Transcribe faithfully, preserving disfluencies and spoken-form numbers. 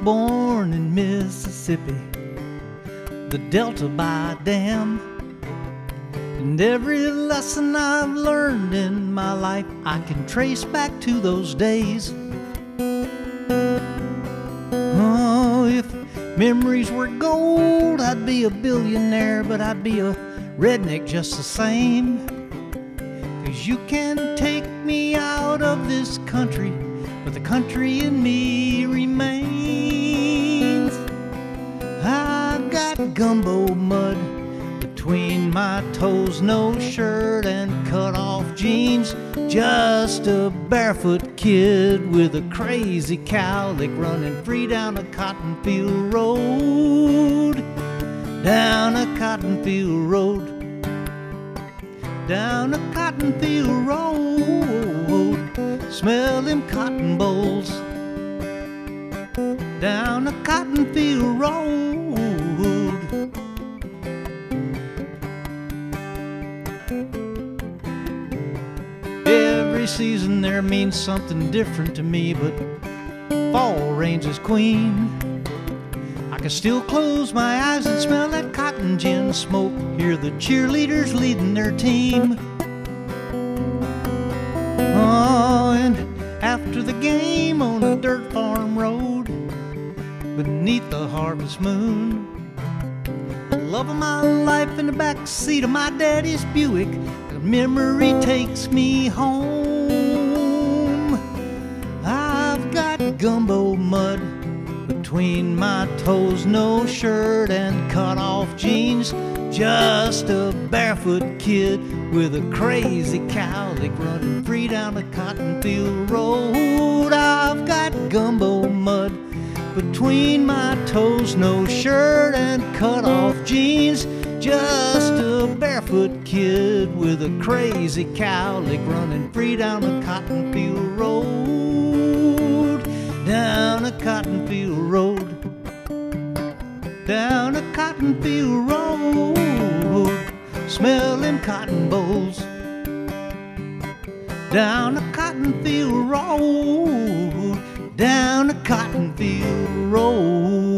born in Mississippi, the Delta by dam. And every lesson I've learned in my life I can trace back to those days. Oh, if memories were gold, I'd be a billionaire, but I'd be a redneck just the same. 'Cause you can take me out of this country, but the country in me remains. I've got gumbo mud between my toes, no shirt and cut off jeans, just a barefoot kid with a crazy cowlick running free down a cotton field road, down a cotton field road, down a cotton field road. Smell them cotton bolls, down a cotton field road. Every season there means something different to me, but fall reigns as queen. I can still close my eyes and smell that cotton gin smoke, hear the cheerleaders leading their team. Oh, and after the game on a dirt farm road, beneath the harvest moon, the love of my life in the back seat of my daddy's Buick, the memory takes me home. I've got gumbo mud between my toes, no shirt and cut off jeans, just a barefoot kid with a crazy cowlick running free down a cotton field road. I've got gumbo mud between my toes, no shirt and cut off jeans, just a barefoot kid with a crazy cowlick running free down a cotton field road, down a cotton field road, down a cotton field road. Smell them cotton bolls, down a cotton field road, down a cotton field road.